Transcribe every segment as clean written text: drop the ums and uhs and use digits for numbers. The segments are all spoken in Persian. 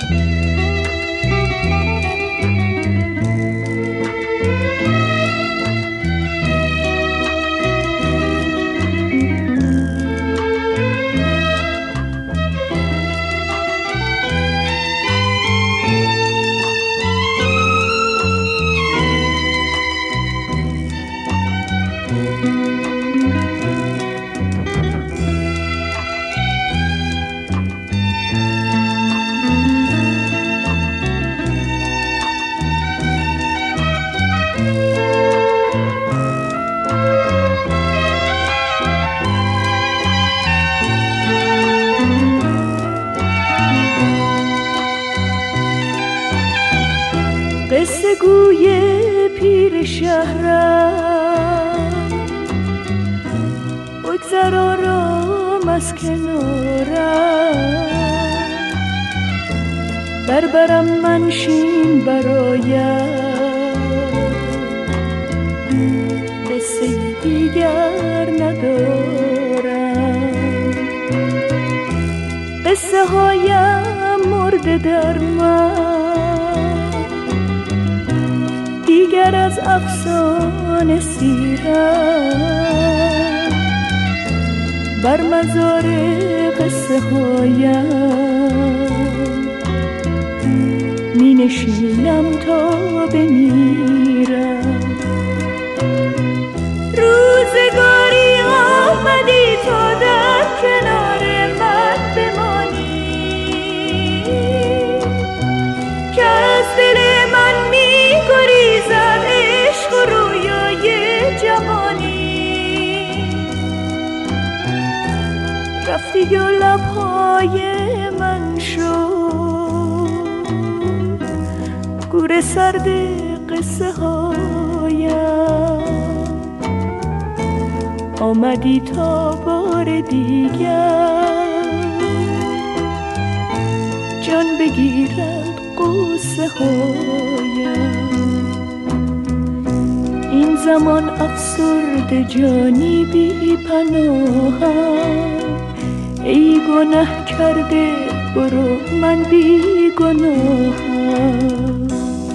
قصه گوی پیر شهرم، بگذر آرام از کنارم، بربرم منشین برایم، قصه دیگر ندارم. قصه هایم مرده در من، دیگر از افسانه سیرم، بر مزار قصه هایم می نشینم تا بمیرم. روزگاری آمدی تا در کنار من بمانی، که از دل من می گریزد عشق و رویای جوانی. رفتی و لبهای من شد گور سرد قصه هایم، آمدی تا بار دیگر جان بگیرد قصه هایم. این زمان افسرده جانی بی پناهم، ای گناه کرده برو من بی گناهم.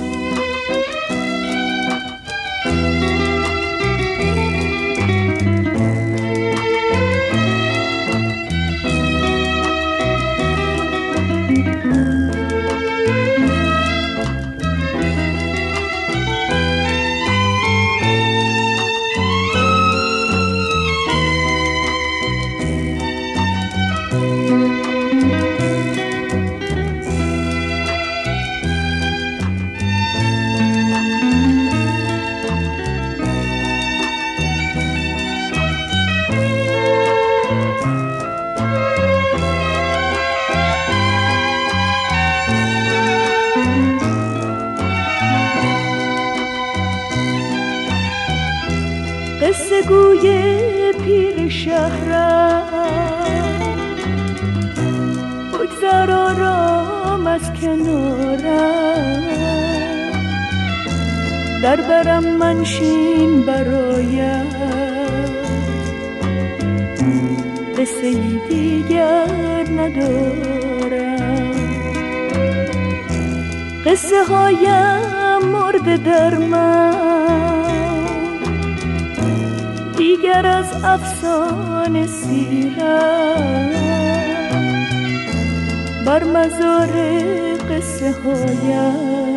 قصه گوی پیر شهرم، بگذر آرام از کنارم، در برم منشین برایم، قصه دیگر ندارم. قصه هایم مرده در من، دیگر از افسانه سیرم، بر مزار قصه هایم